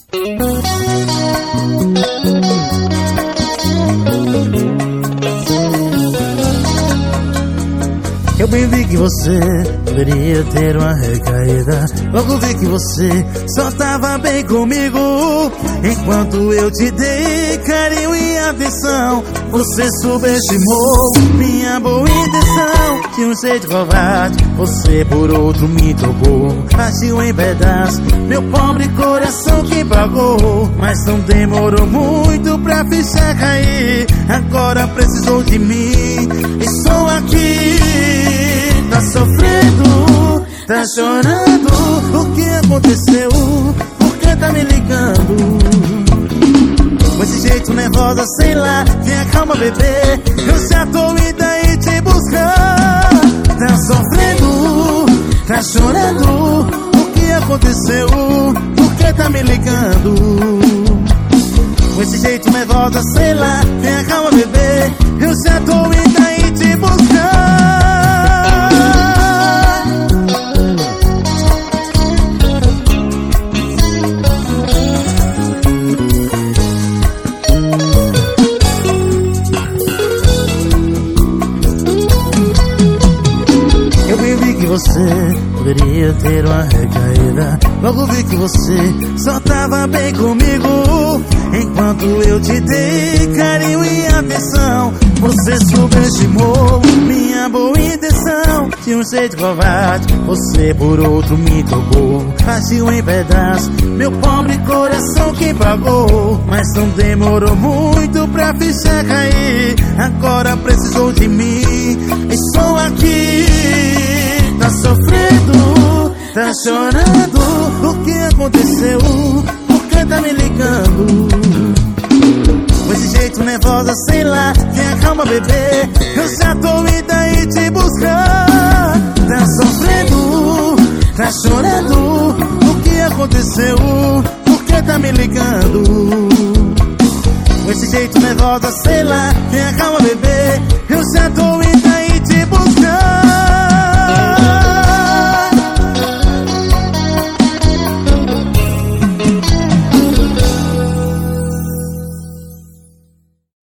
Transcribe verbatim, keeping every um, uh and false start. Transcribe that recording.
Eu bem vi que você deveria ter uma recaída. Logo vi que você só tava bem comigo. Enquanto eu te dei carinho e atenção, você subestimou minha boa intenção. De um jeito covarde, você por outro me trocou. Partiu em pedaços, meu pobre coração que pagou. Mas não demorou muito pra ficha cair. Agora precisou de mim, estou aqui. Tá sofrendo, tá chorando. O que aconteceu? Por que tá me ligando? Com esse jeito nervosa, sei lá, tenha calma, bebê. Eu já tô indo aí te buscar. Tá sofrendo, tá chorando. O que aconteceu? Por que tá me ligando? Com esse jeito nervosa, sei lá, tenha calma, bebê. Eu já tô indo aí te buscar. Você poderia ter uma recaída. Logo vi que você só tava bem comigo. Enquanto eu te dei carinho e atenção, você subestimou minha boa intenção. De um jeito covarde, você por outro me trocou. Partiu em pedaços, meu pobre coração que pagou. Mas não demorou muito pra ficha cair. Agora precisou de mim, estou aqui. Tá sofrendo, tá chorando. O que aconteceu? Por que tá me ligando? Com esse jeito nervosa, sei lá, tenha calma, bebê. Eu já tô indo aí te buscar. Tá sofrendo, tá chorando. O que aconteceu? Por que tá me ligando? Com esse jeito nervosa, sei lá, tenha calma, bebê. Eu já tô indo